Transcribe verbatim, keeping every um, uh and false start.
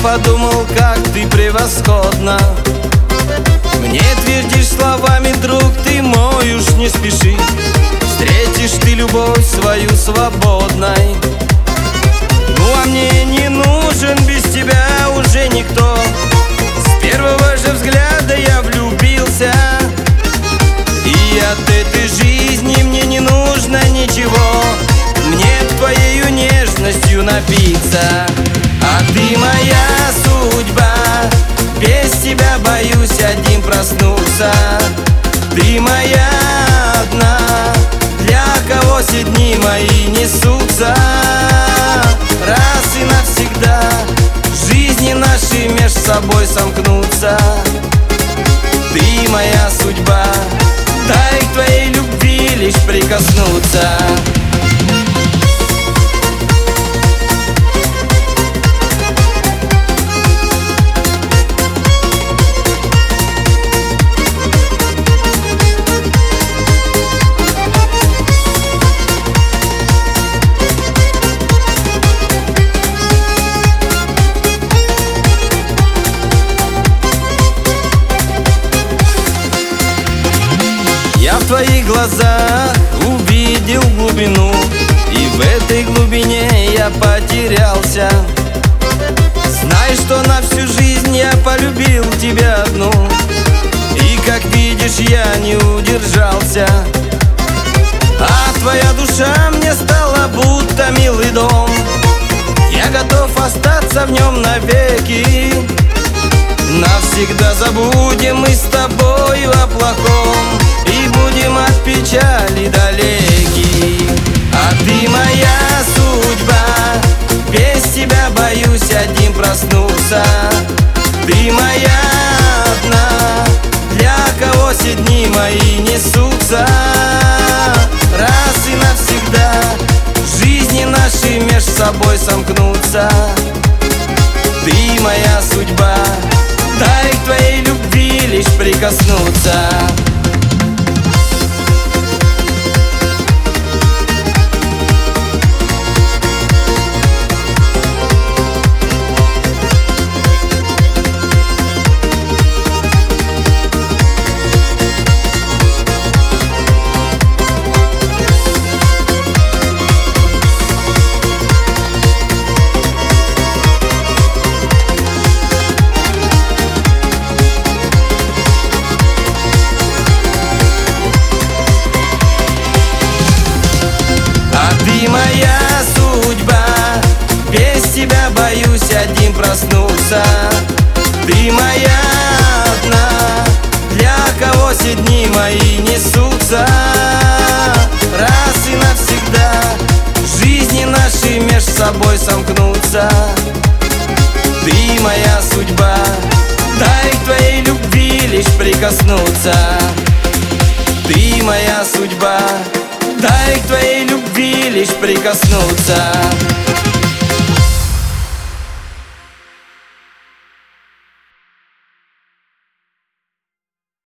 подумал, как ты превосходна. Мне твердишь словами, друг, ты мой, уж не спеши. Встретишь ты любовь свою свободной. Ну а мне не нужен без тебя уже никто. С первого же взгляда я влюбился, и от этой жизни мне не нужно ничего. Мне твоею нежностью напиться. А ты моя судьба, без тебя боюсь один проснуться. Ты моя одна, для кого все дни мои несутся. Раз и навсегда жизни наши меж собой сомкнутся. Ты моя судьба, дай к твоей любви лишь прикоснуться. Я в твоих глазах увидел глубину, и в этой глубине я потерялся. Знай, что на всю жизнь я полюбил тебя одну, и, как видишь, я не удержался. А твоя душа мне стала будто милый дом. Я готов остаться в нем навеки. Навсегда забудем мы с тобою о плохом, и будем от печали далеки. А ты моя судьба, без тебя боюсь один проснуться. Ты моя одна, для кого все дни мои несутся. Раз и навсегда жизни наши меж собой сомкнутся. Ты моя судьба, дай к твоей любви лишь прикоснуться. Ты моя судьба, без тебя боюсь один проснуться. Ты моя одна, для кого все дни мои несутся. Раз и навсегда жизни наши меж собой сомкнутся. Ты моя судьба, дай к твоей любви лишь прикоснуться. Ты моя судьба, дай к твоей любви лишь прикоснуться.